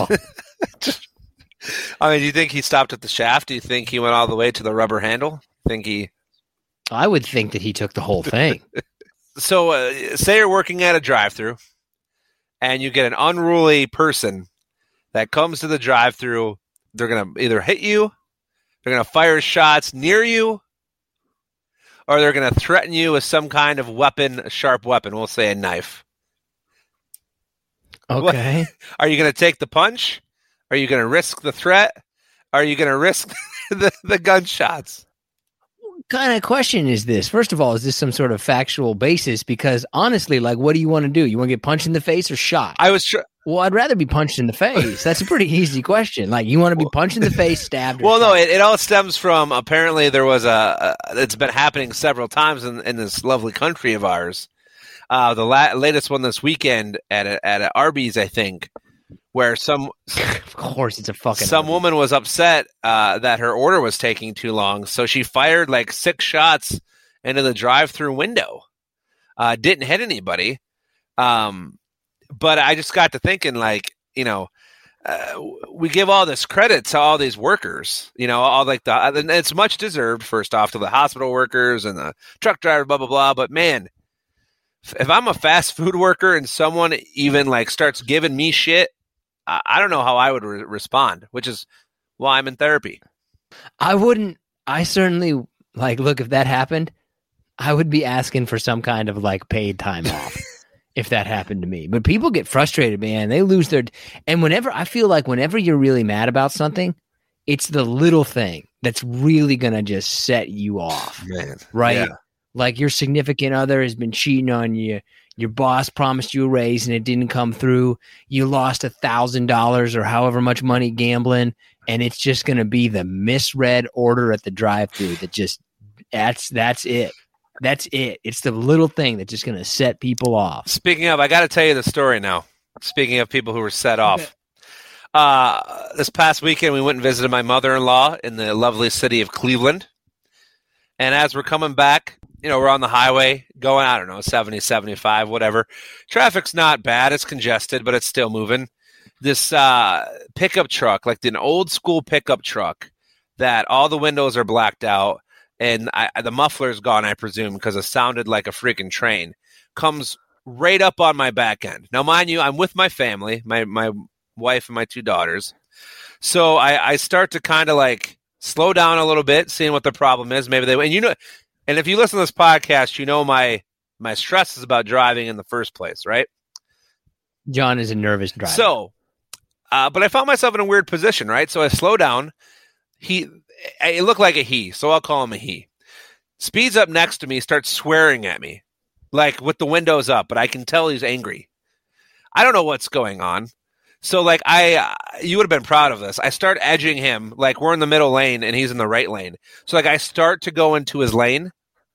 do you think he stopped at the shaft? Do you think he went all the way to the rubber handle? I would think that he took the whole thing. So say you're working at a drive-thru and you get an unruly person that comes to the drive-thru. They're going to either hit you, they're going to fire shots near you, or they're going to threaten you with some kind of weapon, a sharp weapon. We'll say a knife. Okay. Are you going to take the punch? Are you going to risk the threat? Are you going to risk the gunshots? What kind of question is this? First of all, is this some sort of factual basis? Because honestly, like, what do you want to do? You want to get punched in the face or shot? Well, I'd rather be punched in the face. That's a pretty easy question. Like, you want to be punched in the face, stabbed? Well, no, it all stems from apparently there was it's been happening several times in this lovely country of ours. The latest one this weekend at Arby's, I think, where of course it's a fucking some woman was upset that her order was taking too long, so she fired like 6 shots into the drive-through window. Didn't hit anybody. But I just got to thinking, like, you know, we give all this credit to all these workers, you know, all like and it's much deserved, first off, to the hospital workers and the truck driver, blah, blah, blah. But man, if I'm a fast food worker and someone even like starts giving me shit, I don't know how I would respond, which is why I'm in therapy. I certainly, like, look, if that happened, I would be asking for some kind of like paid time off. If that happened to me. But people get frustrated, man. They lose their... And I feel like whenever you're really mad about something, it's the little thing that's really going to just set you off. Man. Right? Yeah. Like your significant other has been cheating on you. Your boss promised you a raise and it didn't come through. You lost $1,000 or however much money gambling. And it's just going to be the misread order at the drive-thru that just... That's it. That's it. It's the little thing that's just going to set people off. Speaking of, I got to tell you the story now. Speaking of people who were set off. This past weekend, we went and visited my mother-in-law in the lovely city of Cleveland. And as we're coming back, you know, we're on the highway going, I don't know, 70, 75, whatever. Traffic's not bad. It's congested, but it's still moving. This pickup truck, like an old school pickup truck that all the windows are blacked out. And the muffler's gone, I presume, because it sounded like a freaking train, comes right up on my back end. Now, mind you, I'm with my family, my wife and my 2 daughters. So I start to kind of like slow down a little bit, seeing what the problem is. Maybe and if you listen to this podcast, you know my stress is about driving in the first place, right? John is a nervous driver. So, but I found myself in a weird position, right? So I slow down. It looked like a he, so I'll call him a he. Speeds up next to me, starts swearing at me, like with the windows up, but I can tell he's angry. I don't know what's going on. So, like, you would have been proud of this. I start edging him, like we're in the middle lane and he's in the right lane. So, like, I start to go into his lane.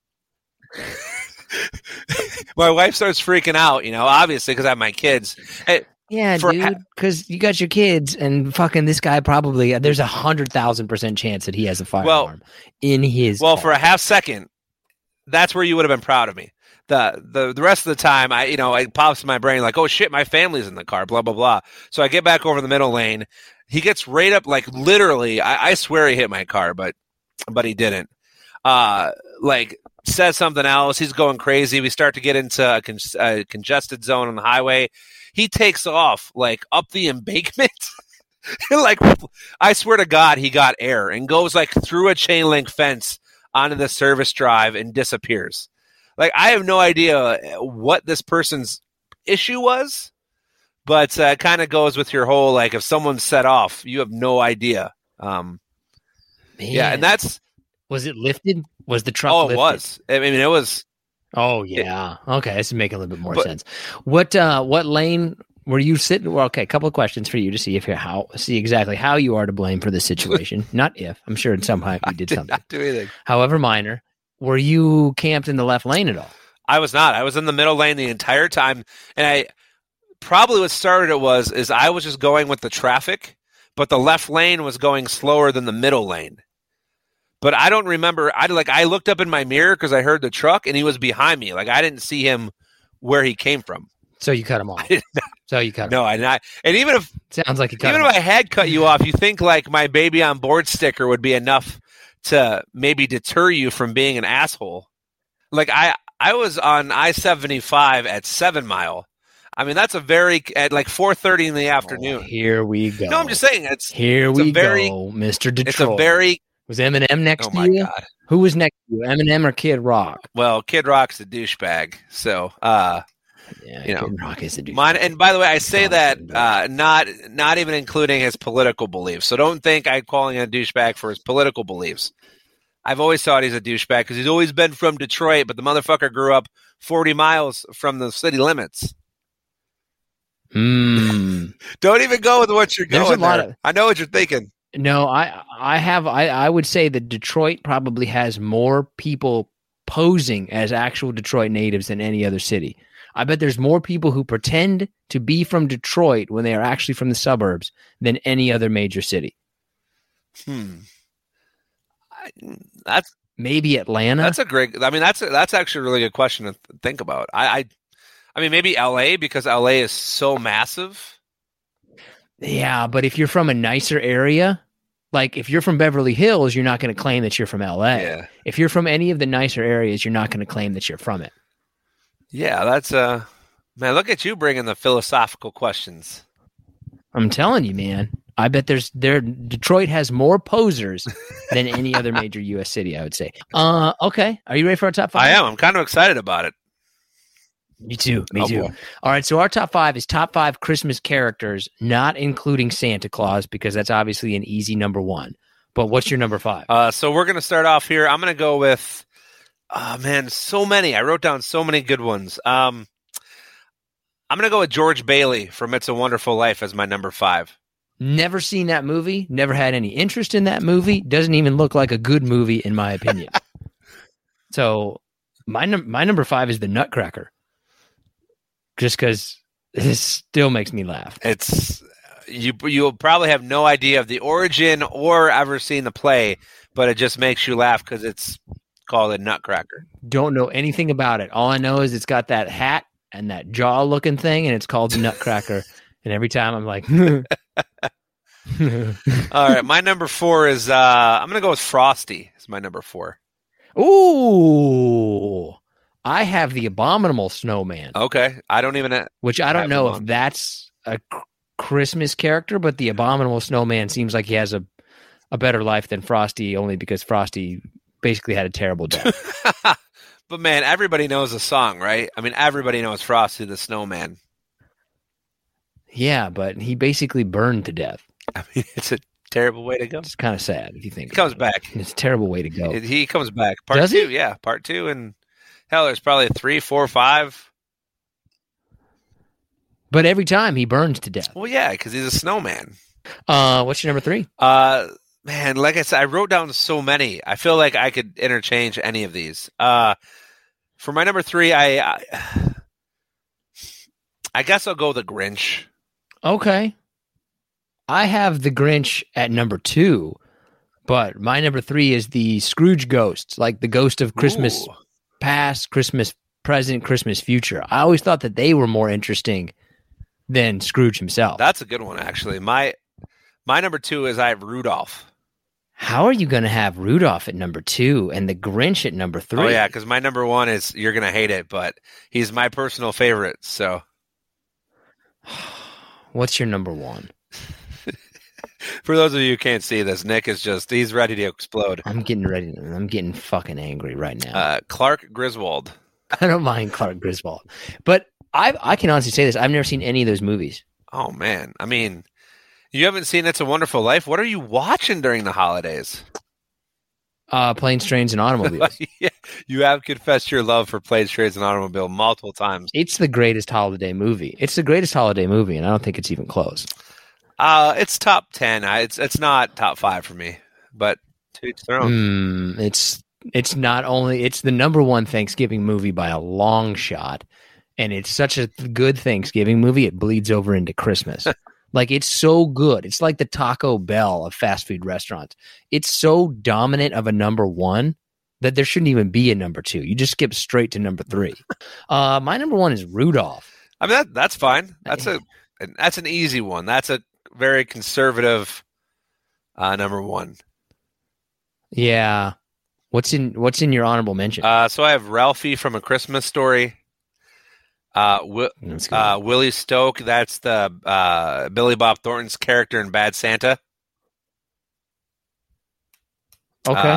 My wife starts freaking out, you know, obviously, because I have my kids. Yeah, dude, because you got your kids and fucking this guy probably, there's 100,000% chance that he has a firearm in his car. For a half second, that's where you would have been proud of me. The rest of the time, it pops in my brain like, oh shit, my family's in the car, blah, blah, blah. So I get back over the middle lane. He gets right up, like literally, I swear he hit my car, but he didn't. Says something else. He's going crazy. We start to get into a congested zone on the highway. He takes off like up the embankment. Like, I swear to God, he got air and goes like through a chain link fence onto the service drive and disappears. Like, I have no idea what this person's issue was, but it kind of goes with your whole, like, if someone's set off, you have no idea. Yeah, and that's... Was it lifted? Was the truck lifted? It was. I mean, it was... Oh, yeah. Okay, this is making a little bit more sense. What lane were you sitting? Well, okay, a couple of questions for you to see see exactly how you are to blame for this situation. Not if. I'm sure in some way you did something. Not do anything. However minor. Were you camped in the left lane at all? I was not. I was in the middle lane the entire time. And probably what started it is I was just going with the traffic, but the left lane was going slower than the middle lane. But I don't remember. I looked up in my mirror because I heard the truck and he was behind me. Like, I didn't see him where he came from. So you cut him off. No, I not. And even if sounds like even if I had cut you off, you think like my baby on board sticker would be enough to maybe deter you from being an asshole. Like, I was on I-75 at 7 Mile. I mean, that's at like 4:30 in the afternoon. Here we go. No, I'm just saying go, Mr. Detroit. It's a very... Was Eminem next to you? Oh, my God. Who was next to you, Eminem or Kid Rock? Well, Kid Rock's a douchebag. So, Yeah, You know, Kid Rock is a douchebag. Mine, and by the way, I say that Honestly, not even including his political beliefs. So don't think I'm calling him a douchebag for his political beliefs. I've always thought he's a douchebag because he's always been from Detroit, but the motherfucker grew up 40 miles from the city limits. Don't even go with what you're There's going a lot there. of- I know what you're thinking. No, I would say that Detroit probably has more people posing as actual Detroit natives than any other city. I bet there's more people who pretend to be from Detroit when they are actually from the suburbs than any other major city. That's Maybe Atlanta. a great. I mean, that's actually a really good question to think about. I mean, maybe LA because LA is so massive. Yeah, but if you're from a nicer area, like if you're from Beverly Hills, you're not going to claim that you're from LA. Yeah. If you're from any of the nicer areas, you're not going to claim that you're from it. Yeah, that's man. Look at you bringing the philosophical questions. I'm telling you, man. I bet Detroit has more posers than any other major U.S. city, I would say. Okay. Are you ready for our top five? I am. I'm kind of excited about it. Me too. Me Oh, too. boy. All right. So our top five is top five Christmas characters, not including Santa Claus, because that's obviously an easy number one. But what's your number five? So we're gonna start off here. I'm gonna go with, man, so many. I wrote down so many good ones. I'm gonna go with George Bailey from It's a Wonderful Life as my number five. Never seen that movie. Never had any interest in that movie. Doesn't even look like a good movie, in my opinion. So my number five is The Nutcracker. Just because this still makes me laugh. It's you'll probably have no idea of the origin or ever seen the play, but it just makes you laugh because it's called a Nutcracker. Don't know anything about it. All I know is it's got that hat and that jaw looking thing, and it's called the Nutcracker. And every time I'm like, All right, my number four is I'm gonna go with Frosty. It's my number four. ooh, I have the Abominable Snowman, Okay, I don't even. which I don't have know him if on. that's a Christmas character, but the Abominable Snowman seems like he has a better life than Frosty, only because Frosty basically had a terrible death. But man, everybody knows the song, right? I mean, everybody knows Frosty the Snowman. Yeah, but he basically burned to death. I mean, it's a terrible way to go. It's kind of sad if you think He comes about it. back. It's a terrible way to go. He comes back. Part Does he? two, yeah, part two, and hell, there's probably 3, 4, 5. But every time he burns to death. Well, yeah, because he's a snowman. What's your number three? Man, like I said, I wrote down so many. I feel like I could interchange any of these. For my number three, I guess I'll go the Grinch. Okay. I have the Grinch at number two, but my number three is the Scrooge ghosts, like the ghost of Christmas Ooh. past, Christmas present, Christmas future. I always thought that they were more interesting than Scrooge himself. That's a good one, actually. My number two is I have Rudolph. How are you going to have Rudolph at number two and the Grinch at number three? Oh yeah, because my number one is you're gonna hate it, but he's my personal favorite. So What's your number one? for those of you who can't see this, Nick is he's ready to explode. I'm getting fucking angry right now. Clark Griswold. I don't mind Clark Griswold, but I can honestly say this: I've never seen any of those movies. Oh man, I mean, you haven't seen It's a Wonderful Life. What are you watching during the holidays? Planes, Trains, and Automobiles. Yeah, you have confessed your love for Planes, Trains, and Automobile multiple times. It's the greatest holiday movie. It's the greatest holiday movie, and I don't think it's even close. It's top 10. It's not top 5 for me, but to each their own. It's not only it's the number one Thanksgiving movie by a long shot, and it's such a good Thanksgiving movie it bleeds over into Christmas. Like it's so good. It's like the Taco Bell of fast food restaurants. It's so dominant of a number one that there shouldn't even be a number two. You just skip straight to number three. My number one is Rudolph. I mean that's fine. That's an easy one. That's a very conservative number one. Yeah. What's in your honorable mention? So I have Ralphie from A Christmas Story. That's good. Willie Stoke. That's the Billy Bob Thornton's character in Bad Santa. Okay.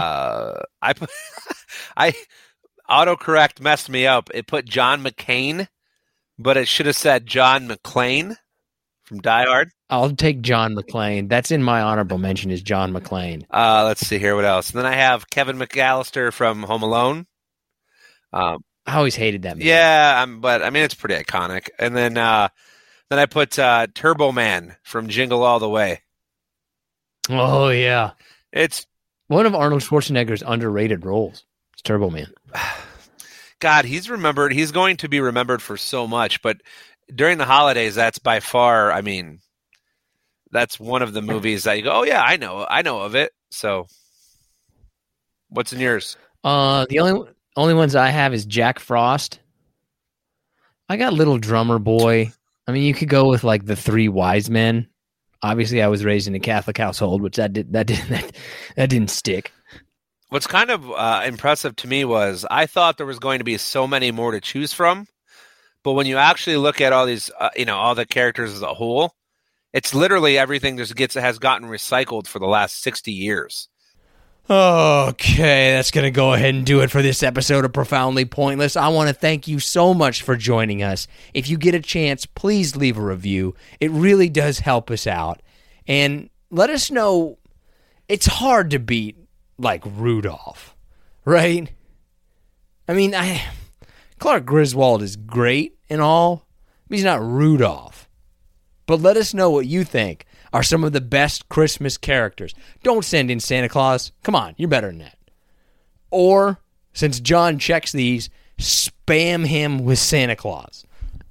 I autocorrect messed me up. It put John McCain, but it should have said John McClane from Die Hard. I'll take John McClane. That's in my honorable mention is John McClane. Let's see here. What else? And then I have Kevin McAllister from Home Alone. I always hated that movie. Yeah, but I mean, it's pretty iconic. And then I put Turbo Man from Jingle All the Way. Oh, yeah. It's one of Arnold Schwarzenegger's underrated roles. It's Turbo Man. God, he's remembered. He's going to be remembered for so much, but during the holidays, that's by far, I mean, that's one of the movies that you go, oh yeah, I know of it. So what's in yours? The only ones I have is Jack Frost. I got Little Drummer Boy. I mean, you could go with like the Three Wise Men. Obviously, I was raised in a Catholic household, which that didn't stick. What's kind of impressive to me was I thought there was going to be so many more to choose from, but when you actually look at all these, all the characters as a whole, it's literally everything has gotten recycled for the last 60 years. Okay, that's going to go ahead and do it for this episode of Profoundly Pointless. I want to thank you so much for joining us. If you get a chance, please leave a review. It really does help us out. And let us know, it's hard to beat, like, Rudolph, right? I mean, Clark Griswold is great and all, but he's not Rudolph. But let us know what you think are some of the best Christmas characters. Don't send in Santa Claus. Come on, you're better than that. Or, since John checks these, spam him with Santa Claus.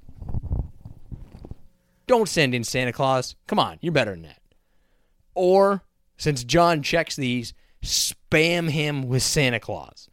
Don't send in Santa Claus. Come on, you're better than that. Or, since John checks these, spam him with Santa Claus.